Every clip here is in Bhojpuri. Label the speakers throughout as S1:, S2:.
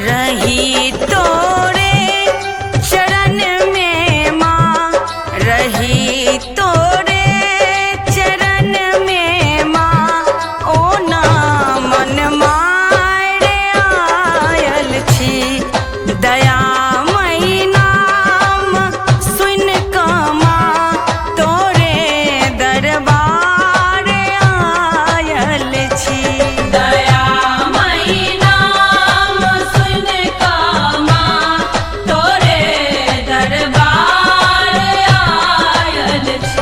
S1: रही तोरे चरण में माँ, रही तोरे चरण में माँ, ओ ना मन मारे आयल छी। दयामयी नाम सुन क माँ, तोरे दरबार आयल छी।
S2: दयामयी नाम सुन क माँ, तोरे दरबार आयल छी।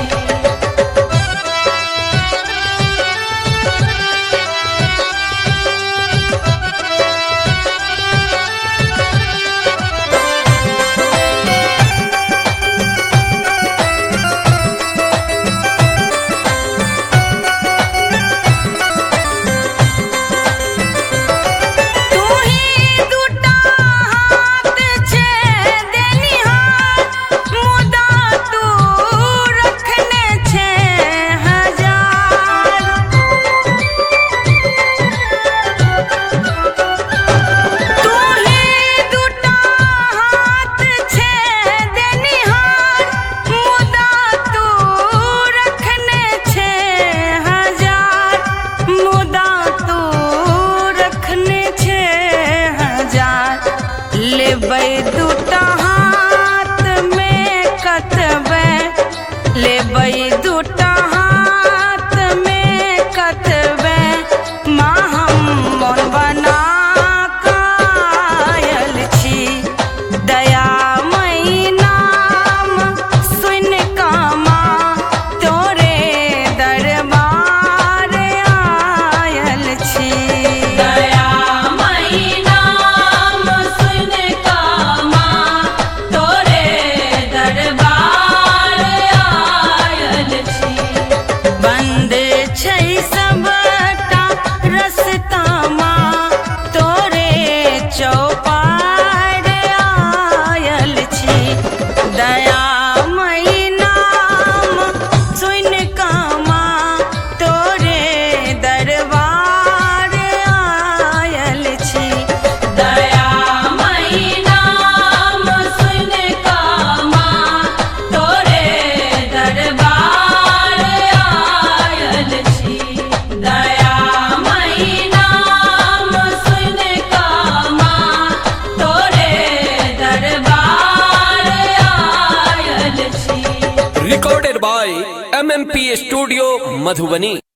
S1: तू ही दूटा हाथ छे देनिहार, मुदा तू रखने छे हजार। तू ही दूटा हाथ छे देनिहार, मुदा तू रखने छे हजार, मुदा तू रखने छे हजार। लेबै दूटा हाथ में कतबै, लेबै दूटा हाथ में कतबै, माँ हम मोन बना कायल छी। दयामयी नाम सुन क माँ, तोरे दरबार आयल छी।
S2: दयामयी नाम सुन क माँ, तोरे दरबार आयल छी।
S1: बंद छै सबटा रस्ता माँ, तोरे चौपार आयल छी। दयामयी नाम सुन क माँ, तोरे दरबार आयल छी।
S2: दयामयी नाम सुन क माँ, तोरे दरबार आयल छी। दयामयी नाम सुन क माँ, तोरे दरबार आयल छी।
S3: Recorded by MMP Studio Madhubani।